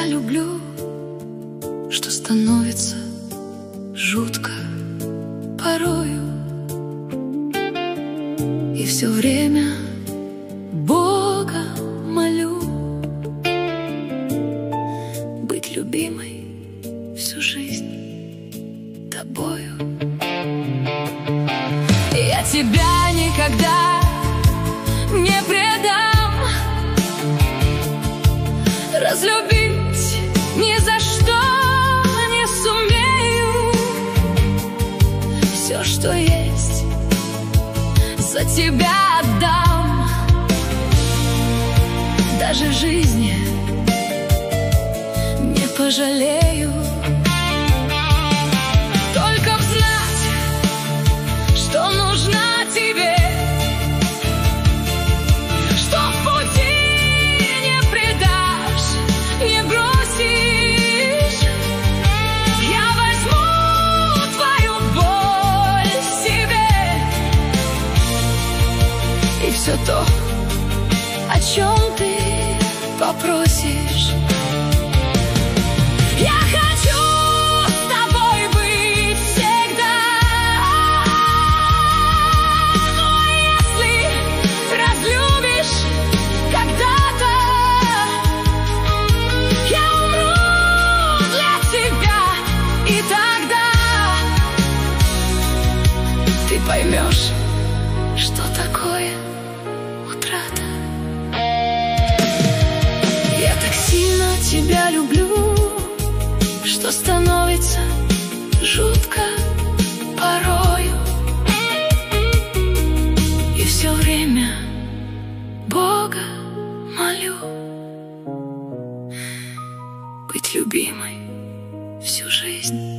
люблю, что становится жутко порою. И все время Бога молю быть любимой всю жизнь тобою. Я тебя никогда не предам, разлюбить ни за что не сумею. Все, что есть, за тебя отдам, даже жизни не пожалею. Только знать, что нужна тебе, что в пути не предашь, не бросишь. Я возьму твою боль себе, и все то, о чем ты попросишь. Я хочу с тобой быть всегда, но если разлюбишь когда-то, я умру для тебя, и тогда ты поймешь, что такое утрата. Я так сильно тебя люблю, что становится жутко порою. И все время Бога молю быть любимой всю жизнь.